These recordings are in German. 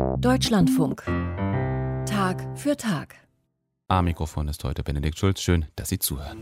Deutschlandfunk. Tag für Tag. Am Mikrofon ist heute Benedikt Schulz. Schön, dass Sie zuhören.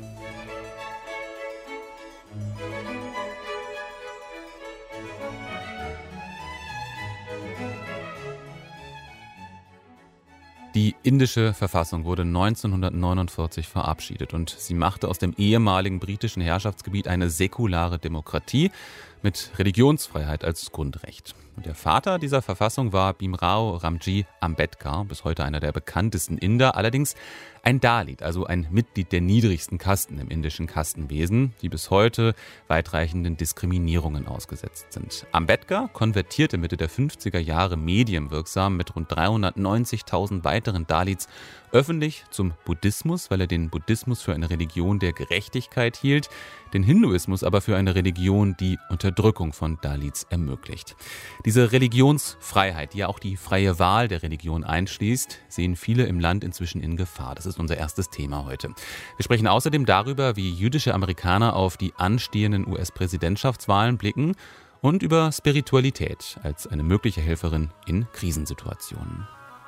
Die indische Verfassung wurde 1949 verabschiedet und sie machte aus dem ehemaligen britischen Herrschaftsgebiet eine säkulare Demokratie mit Religionsfreiheit als Grundrecht. Und der Vater dieser Verfassung war Bhimrao Ramji Ambedkar, bis heute einer der bekanntesten Inder, allerdings ein Dalit, also ein Mitglied der niedrigsten Kasten im indischen Kastenwesen, die bis heute weitreichenden Diskriminierungen ausgesetzt sind. Ambedkar konvertierte Mitte der 50er Jahre medienwirksam mit rund 390.000 weiteren Dalits öffentlich zum Buddhismus, weil er den Buddhismus für eine Religion der Gerechtigkeit hielt, den Hinduismus aber für eine Religion, die Unterdrückung von Dalits ermöglicht. Diese Religionsfreiheit, die ja auch die freie Wahl der Religion einschließt, sehen viele im Land inzwischen in Gefahr. Das ist unser erstes Thema heute. Wir sprechen außerdem darüber, wie jüdische Amerikaner auf die anstehenden US-Präsidentschaftswahlen blicken und über Spiritualität als eine mögliche Helferin in Krisensituationen.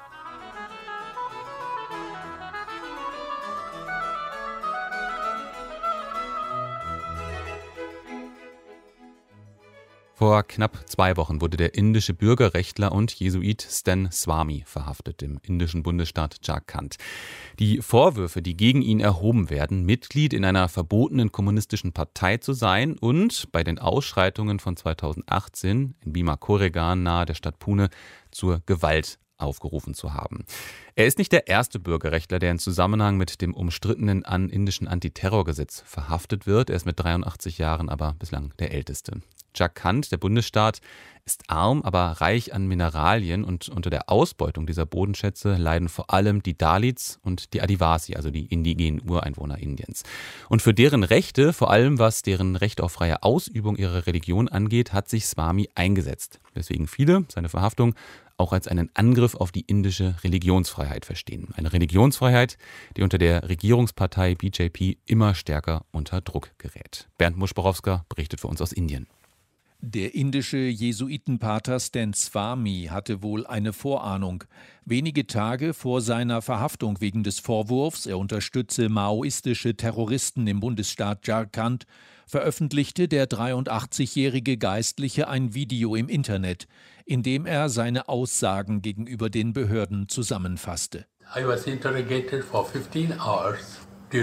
Vor knapp 2 Wochen wurde der indische Bürgerrechtler und Jesuit Stan Swamy verhaftet im indischen Bundesstaat Jharkhand. Die Vorwürfe, die gegen ihn erhoben werden, Mitglied in einer verbotenen kommunistischen Partei zu sein und bei den Ausschreitungen von 2018 in Bhima Koregan nahe der Stadt Pune zur Gewalt aufgerufen zu haben. Er ist nicht der erste Bürgerrechtler, der in Zusammenhang mit dem umstrittenen indischen Antiterrorgesetz verhaftet wird. Er ist mit 83 Jahren aber bislang der älteste. Jharkhand, der Bundesstaat, ist arm, aber reich an Mineralien und unter der Ausbeutung dieser Bodenschätze leiden vor allem die Dalits und die Adivasi, also die indigenen Ureinwohner Indiens. Und für deren Rechte, vor allem was deren Recht auf freie Ausübung ihrer Religion angeht, hat sich Swamy eingesetzt, weswegen viele seine Verhaftung auch als einen Angriff auf die indische Religionsfreiheit verstehen. Eine Religionsfreiheit, die unter der Regierungspartei BJP immer stärker unter Druck gerät. Bernd Muschborowska berichtet für uns aus Indien. Der indische Jesuitenpater Stan Swamy hatte wohl eine Vorahnung. Wenige Tage vor seiner Verhaftung wegen des Vorwurfs, er unterstütze maoistische Terroristen im Bundesstaat Jharkhand, veröffentlichte der 83-jährige Geistliche ein Video im Internet, in dem er seine Aussagen gegenüber den Behörden zusammenfasste. I was interrogated for 15 hours.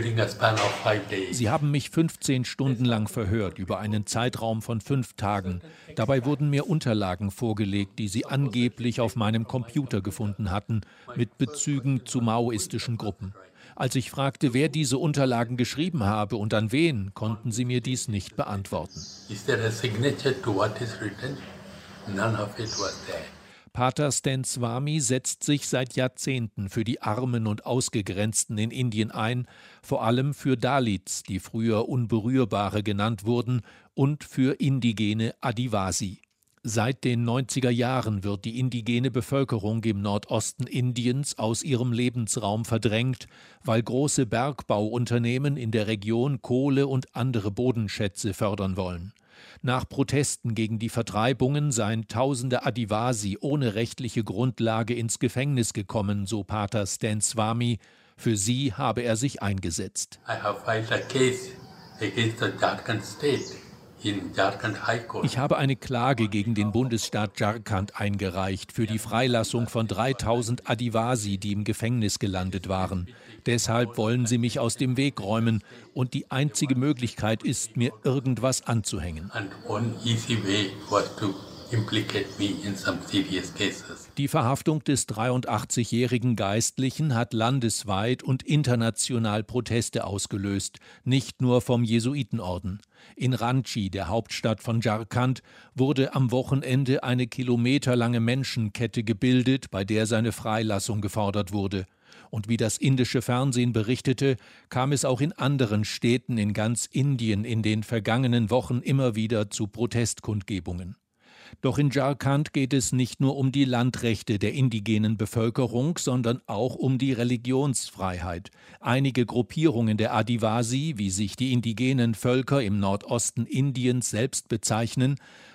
Sie haben mich 15 Stunden lang verhört, über einen Zeitraum von 5 Tagen. Dabei wurden mir Unterlagen vorgelegt, die sie angeblich auf meinem Computer gefunden hatten, mit Bezügen zu maoistischen Gruppen. Als ich fragte, wer diese Unterlagen geschrieben habe und an wen, konnten sie mir dies nicht beantworten. Is there a signature to what is written? None of it was there. Pater Stan Swamy setzt sich seit Jahrzehnten für die Armen und Ausgegrenzten in Indien ein, vor allem für Dalits, die früher Unberührbare genannt wurden, und für indigene Adivasi. Seit den 90er Jahren wird die indigene Bevölkerung im Nordosten Indiens aus ihrem Lebensraum verdrängt, weil große Bergbauunternehmen in der Region Kohle und andere Bodenschätze fördern wollen. Nach Protesten gegen die Vertreibungen seien tausende Adivasi ohne rechtliche Grundlage ins Gefängnis gekommen, so Pater Stan Swamy. Für sie habe er sich eingesetzt. I have filed a case against the Jharkhand state in Jharkhand High Court. Ich habe eine Klage gegen den Bundesstaat Jharkhand eingereicht für die Freilassung von 3000 Adivasi, die im Gefängnis gelandet waren. Deshalb wollen sie mich aus dem Weg räumen und die einzige Möglichkeit ist, mir irgendwas anzuhängen. And one easy way was to implicate me in some serious cases. Die Verhaftung des 83-jährigen Geistlichen hat landesweit und international Proteste ausgelöst, nicht nur vom Jesuitenorden. In Ranchi, der Hauptstadt von Jharkhand, wurde am Wochenende eine kilometerlange Menschenkette gebildet, bei der seine Freilassung gefordert wurde. Und wie das indische Fernsehen berichtete, kam es auch in anderen Städten in ganz Indien in den vergangenen Wochen immer wieder zu Protestkundgebungen. Doch in Jharkhand geht es nicht nur um die Landrechte der indigenen Bevölkerung, sondern auch um die Religionsfreiheit. Einige Gruppierungen der Adivasi, wie sich die indigenen Völker im Nordosten Indiens selbst bezeichnen,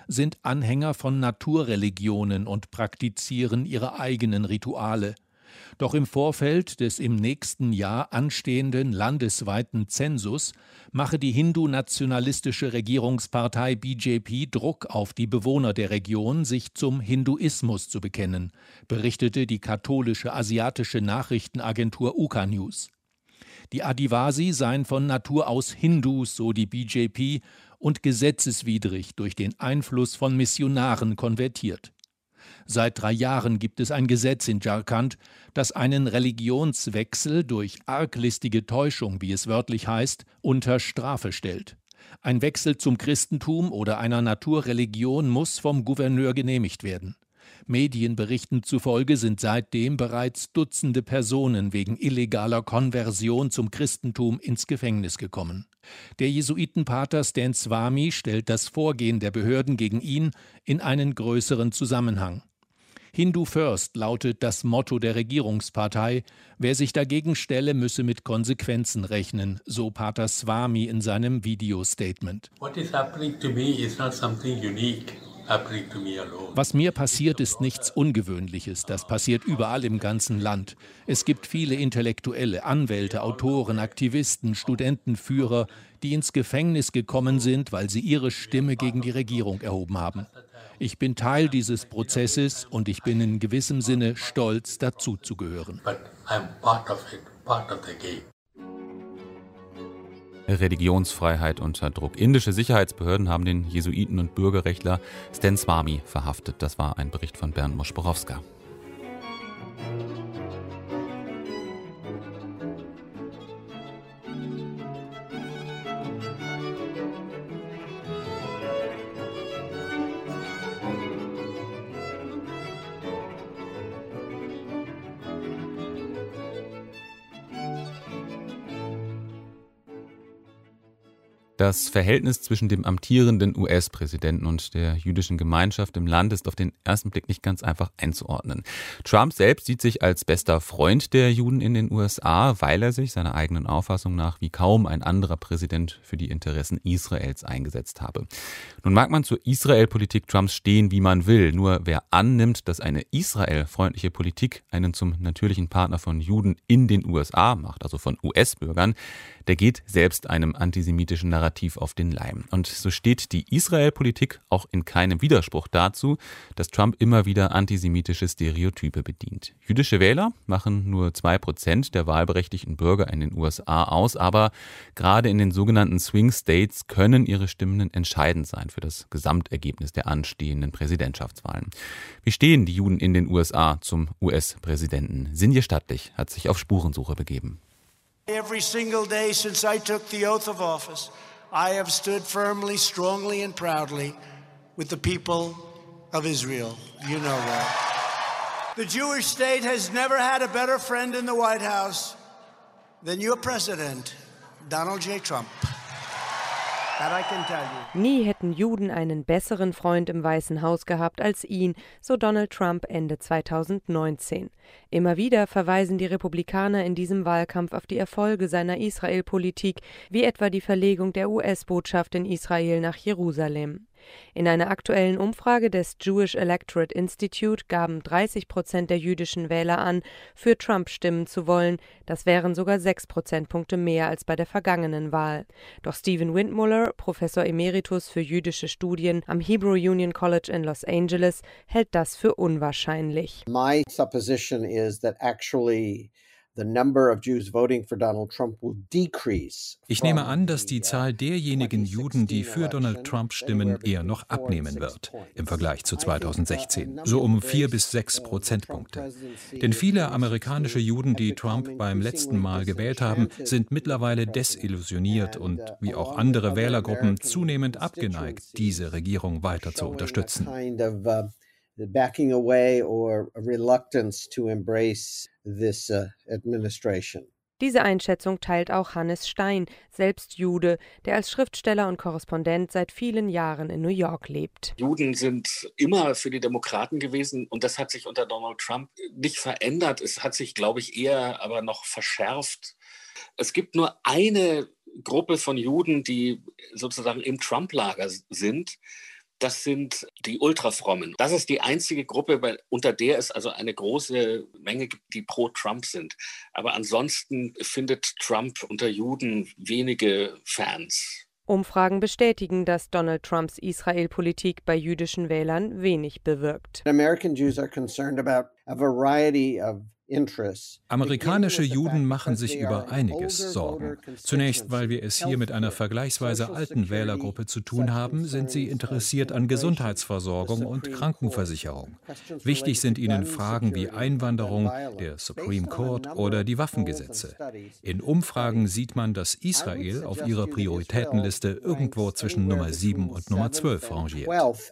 sind Anhänger von Naturreligionen und praktizieren ihre eigenen Rituale. Doch im Vorfeld des im nächsten Jahr anstehenden landesweiten Zensus mache die hindu-nationalistische Regierungspartei BJP Druck auf die Bewohner der Region, sich zum Hinduismus zu bekennen, berichtete die katholische asiatische Nachrichtenagentur Ukha News. Die Adivasi seien von Natur aus Hindus, so die BJP, und gesetzeswidrig durch den Einfluss von Missionaren konvertiert. Seit 3 Jahren gibt es ein Gesetz in Jharkhand, das einen Religionswechsel durch arglistige Täuschung, wie es wörtlich heißt, unter Strafe stellt. Ein Wechsel zum Christentum oder einer Naturreligion muss vom Gouverneur genehmigt werden. Medienberichten zufolge sind seitdem bereits Dutzende Personen wegen illegaler Konversion zum Christentum ins Gefängnis gekommen. Der Jesuitenpater Stan Swamy stellt das Vorgehen der Behörden gegen ihn in einen größeren Zusammenhang. Hindu First lautet das Motto der Regierungspartei. Wer sich dagegen stelle, müsse mit Konsequenzen rechnen, so Pater Swamy in seinem Videostatement. What is happening to me is not something unique. Was mir passiert, ist nichts Ungewöhnliches. Das passiert überall im ganzen Land. Es gibt viele Intellektuelle, Anwälte, Autoren, Aktivisten, Studentenführer, die ins Gefängnis gekommen sind, weil sie ihre Stimme gegen die Regierung erhoben haben. Ich bin Teil dieses Prozesses und ich bin in gewissem Sinne stolz, dazu zu gehören. But I'm part of it, part of the game. Religionsfreiheit unter Druck. Indische Sicherheitsbehörden haben den Jesuiten und Bürgerrechtler Stan Swamy verhaftet. Das war ein Bericht von Bernd Moschborowska. Das Verhältnis zwischen dem amtierenden US-Präsidenten und der jüdischen Gemeinschaft im Land ist auf den ersten Blick nicht ganz einfach einzuordnen. Trump selbst sieht sich als bester Freund der Juden in den USA, weil er sich seiner eigenen Auffassung nach wie kaum ein anderer Präsident für die Interessen Israels eingesetzt habe. Nun mag man zur Israel-Politik Trumps stehen, wie man will. Nur wer annimmt, dass eine israelfreundliche Politik einen zum natürlichen Partner von Juden in den USA macht, also von US-Bürgern, der geht selbst einem antisemitischen Narrativ auf den Leim. Und so steht die Israel-Politik auch in keinem Widerspruch dazu, dass Trump immer wieder antisemitische Stereotype bedient. Jüdische Wähler machen nur 2% der wahlberechtigten Bürger in den USA aus, aber gerade in den sogenannten Swing States können ihre Stimmen entscheidend sein für das Gesamtergebnis der anstehenden Präsidentschaftswahlen. Wie stehen die Juden in den USA zum US-Präsidenten? Sinje Stattlich hat sich auf Spurensuche begeben. Every single day since I took the oath of office, I have stood firmly, strongly and proudly with the people of Israel. You know that. The Jewish state has never had a better friend in the White House than your president, Donald J. Trump. That I can tell you. Nie hätten Juden einen besseren Freund im Weißen Haus gehabt als ihn, so Donald Trump Ende 2019. Immer wieder verweisen die Republikaner in diesem Wahlkampf auf die Erfolge seiner Israel-Politik, wie etwa die Verlegung der US-Botschaft in Israel nach Jerusalem. In einer aktuellen Umfrage des Jewish Electorate Institute gaben 30% der jüdischen Wähler an, für Trump stimmen zu wollen. Das wären sogar 6 Prozentpunkte mehr als bei der vergangenen Wahl. Doch Stephen Windmuller, Professor Emeritus für jüdische Studien am Hebrew Union College in Los Angeles, hält das für unwahrscheinlich. My supposition is that actually the number of Jews voting for Donald Trump will decrease. Ich nehme an, dass die Zahl derjenigen Juden, die für Donald Trump stimmen, eher noch abnehmen wird im Vergleich zu 2016, so um 4 bis 6 Prozentpunkte. Denn viele amerikanische Juden, die Trump beim letzten Mal gewählt haben, sind mittlerweile desillusioniert und wie auch andere Wählergruppen zunehmend abgeneigt, diese Regierung weiter zu unterstützen. Backing away or a reluctance to embrace this administration. Diese Einschätzung teilt auch Hannes Stein, selbst Jude, der als Schriftsteller und Korrespondent seit vielen Jahren in New York lebt. Juden sind immer für die Demokraten gewesen und das hat sich unter Donald Trump nicht verändert. Es hat sich, glaube ich, eher aber noch verschärft. Es gibt nur eine Gruppe von Juden, die sozusagen im Trump-Lager sind. Das sind die Ultrafrommen. Das ist die einzige Gruppe, unter der es also eine große Menge gibt, die pro Trump sind. Aber ansonsten findet Trump unter Juden wenige Fans. Umfragen bestätigen, dass Donald Trumps Israel-Politik bei jüdischen Wählern wenig bewirkt. American Jews are concerned about a variety of Amerikanische Juden machen sich über einiges Sorgen. Zunächst, weil wir es hier mit einer vergleichsweise alten Wählergruppe zu tun haben, sind sie interessiert an Gesundheitsversorgung und Krankenversicherung. Wichtig sind ihnen Fragen wie Einwanderung, der Supreme Court oder die Waffengesetze. In Umfragen sieht man, dass Israel auf ihrer Prioritätenliste irgendwo zwischen Nummer 7 und Nummer 12 rangiert.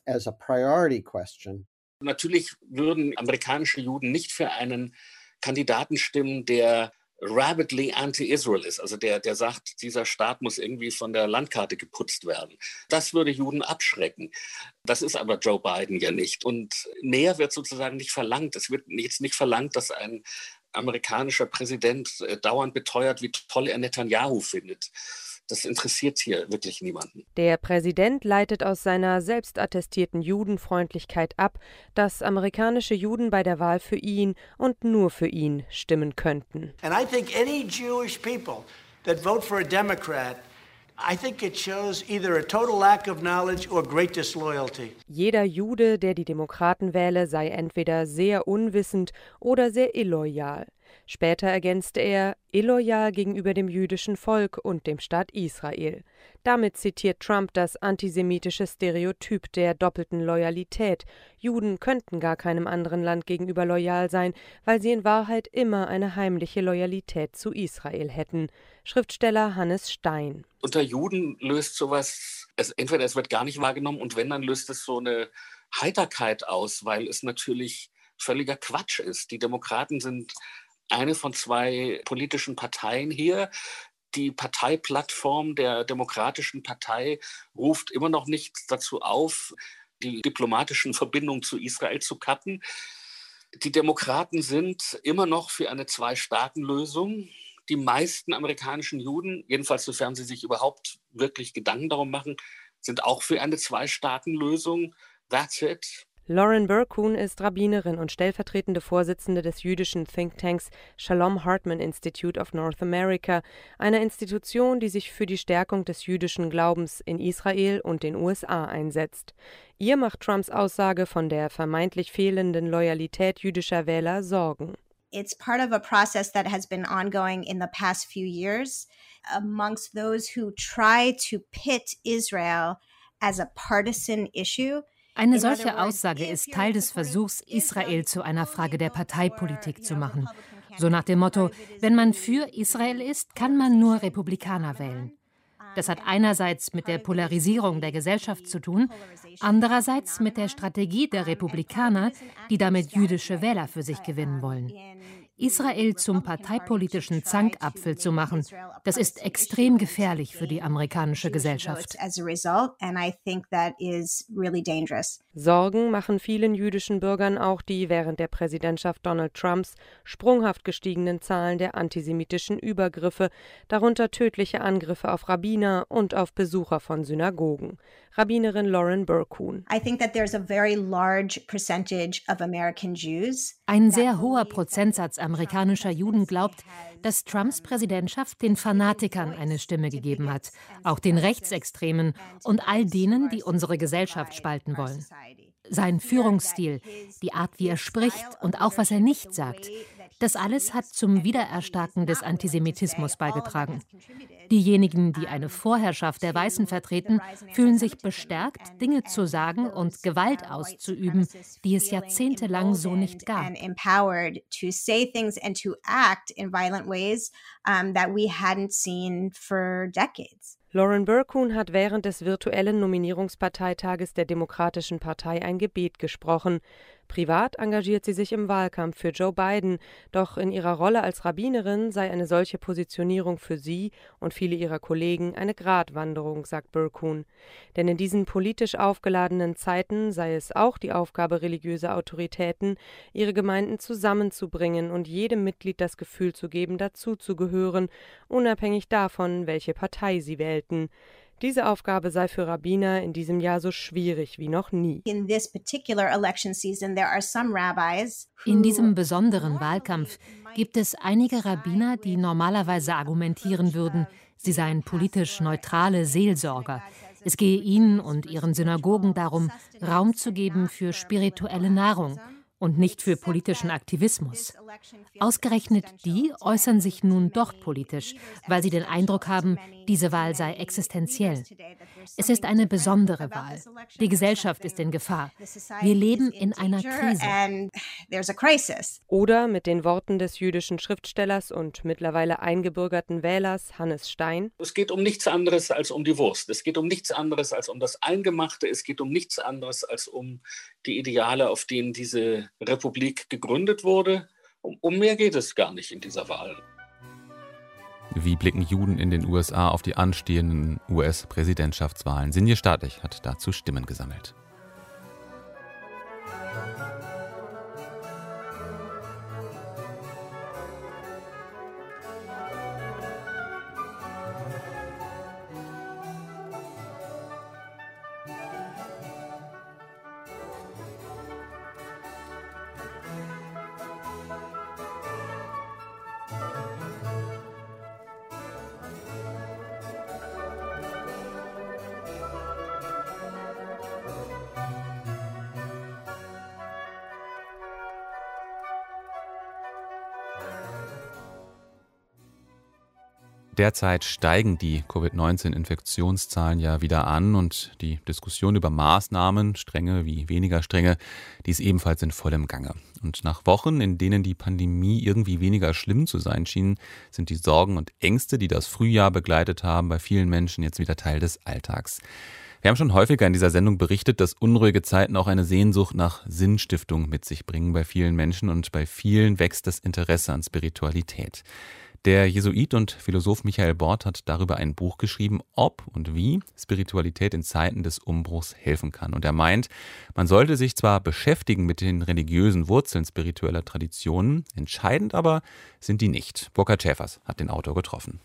Natürlich würden amerikanische Juden nicht für einen Kandidaten stimmen, der rabidly anti-Israel ist, also der sagt, dieser Staat muss irgendwie von der Landkarte geputzt werden. Das würde Juden abschrecken. Das ist aber Joe Biden ja nicht. Und mehr wird sozusagen nicht verlangt. Es wird jetzt nicht verlangt, dass ein amerikanischer Präsident dauernd beteuert, wie toll er Netanyahu findet. Das interessiert hier wirklich niemanden. Der Präsident leitet aus seiner selbst attestierten Judenfreundlichkeit ab, dass amerikanische Juden bei der Wahl für ihn und nur für ihn stimmen könnten. And I think any Jewish people that vote for a Democrat, I think it shows either a total lack of knowledge or great disloyalty. Jeder Jude, der die Demokraten wähle, sei entweder sehr unwissend oder sehr illoyal. Später ergänzte er, illoyal gegenüber dem jüdischen Volk und dem Staat Israel. Damit zitiert Trump das antisemitische Stereotyp der doppelten Loyalität. Juden könnten gar keinem anderen Land gegenüber loyal sein, weil sie in Wahrheit immer eine heimliche Loyalität zu Israel hätten. Schriftsteller Hannes Stein. Unter Juden löst sowas, entweder es wird gar nicht wahrgenommen und wenn, dann löst es so eine Heiterkeit aus, weil es natürlich völliger Quatsch ist. Die Demokraten sind eine von zwei politischen Parteien hier. Die Parteiplattform der Demokratischen Partei ruft immer noch nicht dazu auf, die diplomatischen Verbindungen zu Israel zu cutten. Die Demokraten sind immer noch für eine Zwei-Staaten-Lösung. Die meisten amerikanischen Juden, jedenfalls sofern sie sich überhaupt wirklich Gedanken darum machen, sind auch für eine Zwei-Staaten-Lösung. That's it. Lauren Berkun ist Rabbinerin und stellvertretende Vorsitzende des jüdischen Thinktanks Shalom Hartman Institute of North America, einer Institution, die sich für die Stärkung des jüdischen Glaubens in Israel und den USA einsetzt. Ihr macht Trumps Aussage von der vermeintlich fehlenden Loyalität jüdischer Wähler Sorgen. It's part of a process that has been ongoing in the past few years amongst those who try to pit Israel as a partisan issue. Eine solche Aussage ist Teil des Versuchs, Israel zu einer Frage der Parteipolitik zu machen. So nach dem Motto, wenn man für Israel ist, kann man nur Republikaner wählen. Das hat einerseits mit der Polarisierung der Gesellschaft zu tun, andererseits mit der Strategie der Republikaner, die damit jüdische Wähler für sich gewinnen wollen. Israel zum parteipolitischen Zankapfel zu machen, das ist extrem gefährlich für die amerikanische Gesellschaft. Sorgen machen vielen jüdischen Bürgern auch die während der Präsidentschaft Donald Trumps sprunghaft gestiegenen Zahlen der antisemitischen Übergriffe, darunter tödliche Angriffe auf Rabbiner und auf Besucher von Synagogen. Rabbinerin Lauren Berkun. Ein sehr hoher Prozentsatz amerikanischer Juden glaubt, dass Trumps Präsidentschaft den Fanatikern eine Stimme gegeben hat, auch den Rechtsextremen und all denen, die unsere Gesellschaft spalten wollen. Sein Führungsstil, die Art, wie er spricht und auch was er nicht sagt, das alles hat zum Wiedererstarken des Antisemitismus beigetragen. Diejenigen, die eine Vorherrschaft der Weißen vertreten, fühlen sich bestärkt, Dinge zu sagen und Gewalt auszuüben, die es jahrzehntelang so nicht gab. Lauren Berkun hat während des virtuellen Nominierungsparteitages der Demokratischen Partei ein Gebet gesprochen. Privat engagiert sie sich im Wahlkampf für Joe Biden, doch in ihrer Rolle als Rabbinerin sei eine solche Positionierung für sie und viele ihrer Kollegen eine Gratwanderung, sagt Berkun. Denn in diesen politisch aufgeladenen Zeiten sei es auch die Aufgabe religiöser Autoritäten, ihre Gemeinden zusammenzubringen und jedem Mitglied das Gefühl zu geben, dazuzugehören, unabhängig davon, welche Partei sie wählten. Diese Aufgabe sei für Rabbiner in diesem Jahr so schwierig wie noch nie. In this particular election season, there are some rabbis In diesem besonderen Wahlkampf gibt es einige Rabbiner, die normalerweise argumentieren würden, sie seien politisch neutrale Seelsorger. Es gehe ihnen und ihren Synagogen darum, Raum zu geben für spirituelle Nahrung und nicht für politischen Aktivismus. Ausgerechnet die äußern sich nun doch politisch, weil sie den Eindruck haben, diese Wahl sei existenziell. Es ist eine besondere Wahl. Die Gesellschaft ist in Gefahr. Wir leben in einer Krise. Oder mit den Worten des jüdischen Schriftstellers und mittlerweile eingebürgerten Wählers Hannes Stein: Es geht um nichts anderes als um die Wurst. Es geht um nichts anderes als um das Eingemachte. Es geht um nichts anderes als um die Ideale, auf denen diese Republik gegründet wurde. Um mehr geht es gar nicht in dieser Wahl. Wie blicken Juden in den USA auf die anstehenden US-Präsidentschaftswahlen? Sinje Staatlich hat dazu Stimmen gesammelt. Derzeit steigen die Covid-19-Infektionszahlen ja wieder an und die Diskussion über Maßnahmen, strenge wie weniger strenge, die ist ebenfalls in vollem Gange. Und nach Wochen, in denen die Pandemie irgendwie weniger schlimm zu sein schien, sind die Sorgen und Ängste, die das Frühjahr begleitet haben, bei vielen Menschen jetzt wieder Teil des Alltags. Wir haben schon häufiger in dieser Sendung berichtet, dass unruhige Zeiten auch eine Sehnsucht nach Sinnstiftung mit sich bringen bei vielen Menschen und bei vielen wächst das Interesse an Spiritualität. Der Jesuit und Philosoph Michael Bort hat darüber ein Buch geschrieben, ob und wie Spiritualität in Zeiten des Umbruchs helfen kann. Und er meint, man sollte sich zwar beschäftigen mit den religiösen Wurzeln spiritueller Traditionen, entscheidend aber sind die nicht. Burkhard Schäfers hat den Autor getroffen.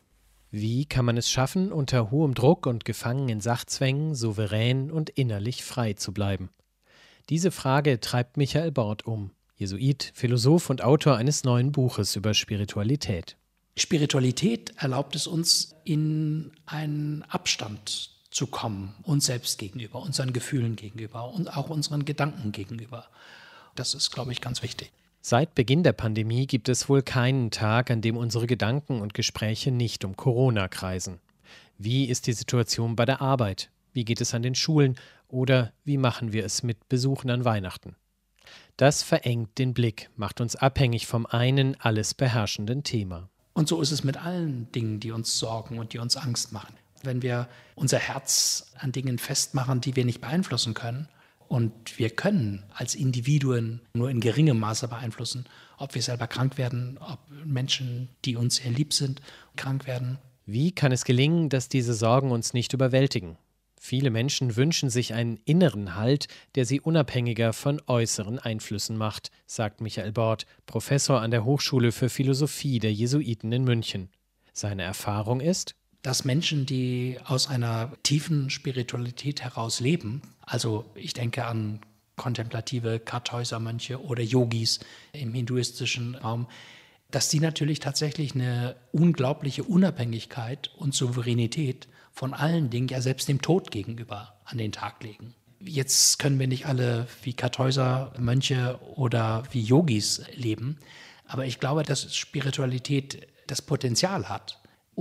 Wie kann man es schaffen, unter hohem Druck und gefangen in Sachzwängen souverän und innerlich frei zu bleiben? Diese Frage treibt Michael Bort um. Jesuit, Philosoph und Autor eines neuen Buches über Spiritualität. Spiritualität erlaubt es uns, in einen Abstand zu kommen, uns selbst gegenüber, unseren Gefühlen gegenüber und auch unseren Gedanken gegenüber. Das ist, glaube ich, ganz wichtig. Seit Beginn der Pandemie gibt es wohl keinen Tag, an dem unsere Gedanken und Gespräche nicht um Corona kreisen. Wie ist die Situation bei der Arbeit? Wie geht es an den Schulen? Oder wie machen wir es mit Besuchen an Weihnachten? Das verengt den Blick, macht uns abhängig vom einen alles beherrschenden Thema. Und so ist es mit allen Dingen, die uns sorgen und die uns Angst machen. Wenn wir unser Herz an Dingen festmachen, die wir nicht beeinflussen können, und wir können als Individuen nur in geringem Maße beeinflussen, ob wir selber krank werden, ob Menschen, die uns sehr lieb sind, krank werden. Wie kann es gelingen, dass diese Sorgen uns nicht überwältigen? Viele Menschen wünschen sich einen inneren Halt, der sie unabhängiger von äußeren Einflüssen macht, sagt Michael Bort, Professor an der Hochschule für Philosophie der Jesuiten in München. Seine Erfahrung ist, dass Menschen, die aus einer tiefen Spiritualität heraus leben, also ich denke an kontemplative Kartäusermönche oder Yogis im hinduistischen Raum, dass die natürlich tatsächlich eine unglaubliche Unabhängigkeit und Souveränität von allen Dingen, ja selbst dem Tod gegenüber, an den Tag legen. Jetzt können wir nicht alle wie Kartäuser, Mönche oder wie Yogis leben, aber ich glaube, dass Spiritualität das Potenzial hat,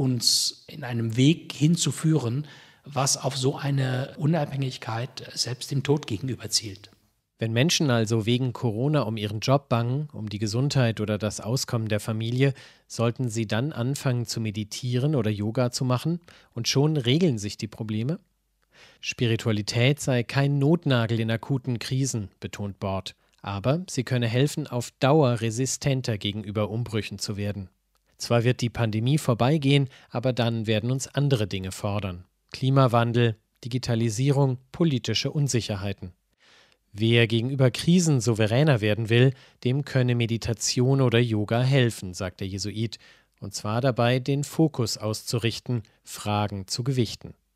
uns in einem Weg hinzuführen, was auf so eine Unabhängigkeit selbst dem Tod gegenüber zielt. Wenn Menschen also wegen Corona um ihren Job bangen, um die Gesundheit oder das Auskommen der Familie, sollten sie dann anfangen zu meditieren oder Yoga zu machen und schon regeln sich die Probleme? Spiritualität sei kein Notnagel in akuten Krisen, betont Bort, aber sie könne helfen, auf Dauer resistenter gegenüber Umbrüchen zu werden. Zwar wird die Pandemie vorbeigehen, aber dann werden uns andere Dinge fordern. Klimawandel, Digitalisierung, politische Unsicherheiten. Wer gegenüber Krisen souveräner werden will, dem könne Meditation oder Yoga helfen, sagt der Jesuit, und zwar dabei, den Fokus auszurichten, Fragen zu gewichten.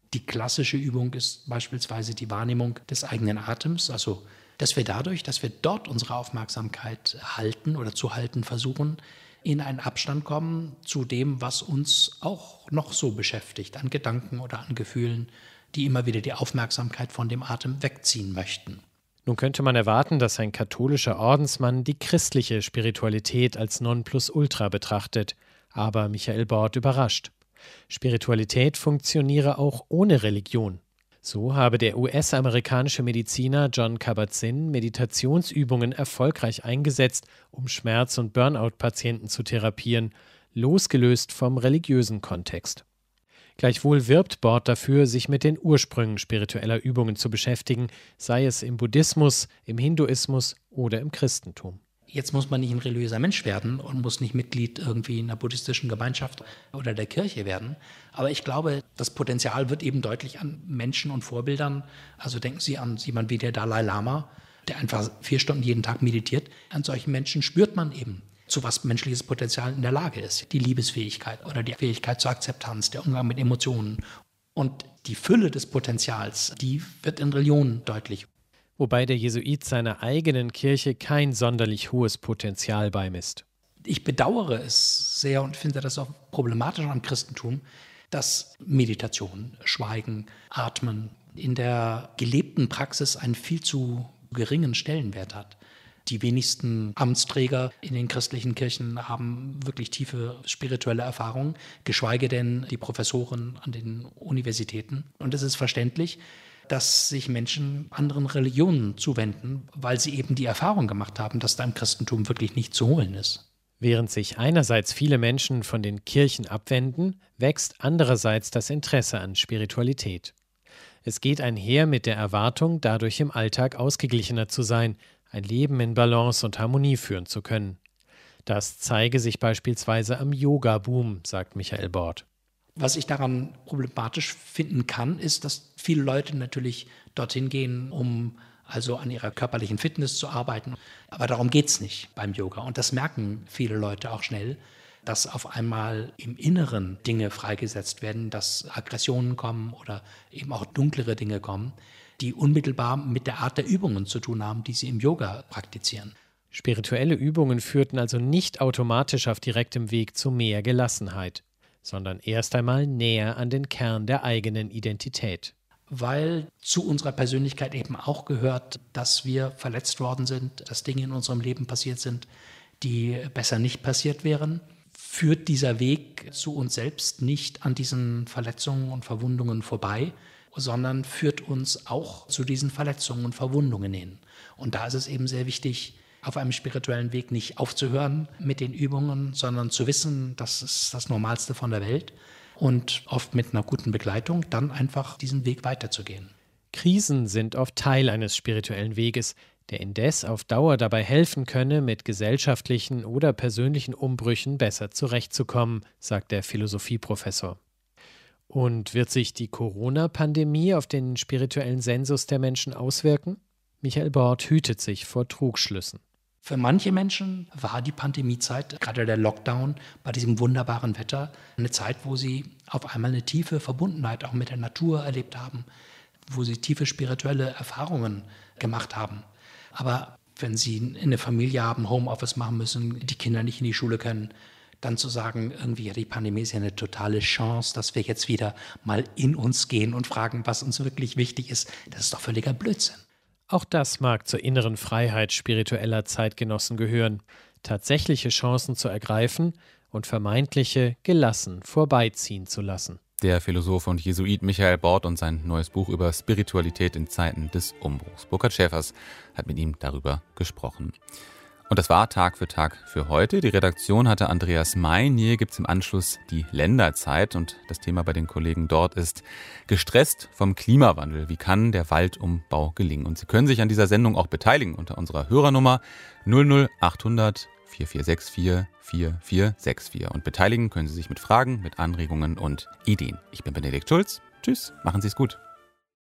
Die klassische Übung ist beispielsweise die Wahrnehmung des eigenen Atems, also dass wir dadurch, dass wir dort unsere Aufmerksamkeit halten oder zu halten versuchen, in einen Abstand kommen zu dem, was uns auch noch so beschäftigt, an Gedanken oder an Gefühlen, die immer wieder die Aufmerksamkeit von dem Atem wegziehen möchten. Nun könnte man erwarten, dass ein katholischer Ordensmann die christliche Spiritualität als Nonplusultra betrachtet, aber Michael Bort überrascht. Spiritualität funktioniere auch ohne Religion. So habe der US-amerikanische Mediziner Jon Kabat-Zinn Meditationsübungen erfolgreich eingesetzt, um Schmerz- und Burnout-Patienten zu therapieren, losgelöst vom religiösen Kontext. Gleichwohl wirbt Bort dafür, sich mit den Ursprüngen spiritueller Übungen zu beschäftigen, sei es im Buddhismus, im Hinduismus oder im Christentum. Jetzt muss man nicht ein religiöser Mensch werden und muss nicht Mitglied irgendwie in einer buddhistischen Gemeinschaft oder der Kirche werden. Aber ich glaube, das Potenzial wird eben deutlich an Menschen und Vorbildern. Also denken Sie an jemanden wie der Dalai Lama, der einfach 4 Stunden jeden Tag meditiert. An solchen Menschen spürt man eben, zu was menschliches Potenzial in der Lage ist. Die Liebesfähigkeit oder die Fähigkeit zur Akzeptanz, der Umgang mit Emotionen. Und die Fülle des Potenzials, die wird in Religionen deutlich. Wobei der Jesuit seiner eigenen Kirche kein sonderlich hohes Potenzial beimisst. Ich bedauere es sehr und finde das auch problematisch am Christentum, dass Meditation, Schweigen, Atmen in der gelebten Praxis einen viel zu geringen Stellenwert hat. Die wenigsten Amtsträger in den christlichen Kirchen haben wirklich tiefe spirituelle Erfahrungen, geschweige denn die Professoren an den Universitäten. Und es ist verständlich, dass sich Menschen anderen Religionen zuwenden, weil sie eben die Erfahrung gemacht haben, dass da im Christentum wirklich nichts zu holen ist. Während sich einerseits viele Menschen von den Kirchen abwenden, wächst andererseits das Interesse an Spiritualität. Es geht einher mit der Erwartung, dadurch im Alltag ausgeglichener zu sein, ein Leben in Balance und Harmonie führen zu können. Das zeige sich beispielsweise am Yoga-Boom, sagt Michael Bort. Was ich daran problematisch finden kann, ist, dass viele Leute natürlich dorthin gehen, um also an ihrer körperlichen Fitness zu arbeiten. Aber darum geht es nicht beim Yoga. Und das merken viele Leute auch schnell, dass auf einmal im Inneren Dinge freigesetzt werden, dass Aggressionen kommen oder eben auch dunklere Dinge kommen, die unmittelbar mit der Art der Übungen zu tun haben, die sie im Yoga praktizieren. Spirituelle Übungen führten also nicht automatisch auf direktem Weg zu mehr Gelassenheit, sondern erst einmal näher an den Kern der eigenen Identität. Weil zu unserer Persönlichkeit eben auch gehört, dass wir verletzt worden sind, dass Dinge in unserem Leben passiert sind, die besser nicht passiert wären, führt dieser Weg zu uns selbst nicht an diesen Verletzungen und Verwundungen vorbei, sondern führt uns auch zu diesen Verletzungen und Verwundungen hin. Und da ist es eben sehr wichtig, auf einem spirituellen Weg nicht aufzuhören mit den Übungen, sondern zu wissen, das ist das Normalste von der Welt und oft mit einer guten Begleitung dann einfach diesen Weg weiterzugehen. Krisen sind oft Teil eines spirituellen Weges, der indes auf Dauer dabei helfen könne, mit gesellschaftlichen oder persönlichen Umbrüchen besser zurechtzukommen, sagt der Philosophieprofessor. Und wird sich die Corona-Pandemie auf den spirituellen Sensus der Menschen auswirken? Michael Bort hütet sich vor Trugschlüssen. Für manche Menschen war die Pandemiezeit, gerade der Lockdown, bei diesem wunderbaren Wetter, eine Zeit, wo sie auf einmal eine tiefe Verbundenheit auch mit der Natur erlebt haben, wo sie tiefe spirituelle Erfahrungen gemacht haben. Aber wenn sie eine Familie haben, Homeoffice machen müssen, die Kinder nicht in die Schule können, dann zu sagen, irgendwie, ja, die Pandemie ist ja eine totale Chance, dass wir jetzt wieder mal in uns gehen und fragen, was uns wirklich wichtig ist, das ist doch völliger Blödsinn. Auch das mag zur inneren Freiheit spiritueller Zeitgenossen gehören, tatsächliche Chancen zu ergreifen und vermeintliche gelassen vorbeiziehen zu lassen. Der Philosoph und Jesuit Michael Bort und sein neues Buch über Spiritualität in Zeiten des Umbruchs. Burkhard Schäfers hat mit ihm darüber gesprochen. Und das war Tag für Tag für heute. Die Redaktion hatte Andreas Mein. Hier gibt es im Anschluss die Länderzeit. Und das Thema bei den Kollegen dort ist gestresst vom Klimawandel. Wie kann der Waldumbau gelingen? Und Sie können sich an dieser Sendung auch beteiligen unter unserer Hörernummer 00800 4464 4464. Und beteiligen können Sie sich mit Fragen, mit Anregungen und Ideen. Ich bin Benedikt Schulz. Tschüss, machen Sie es gut.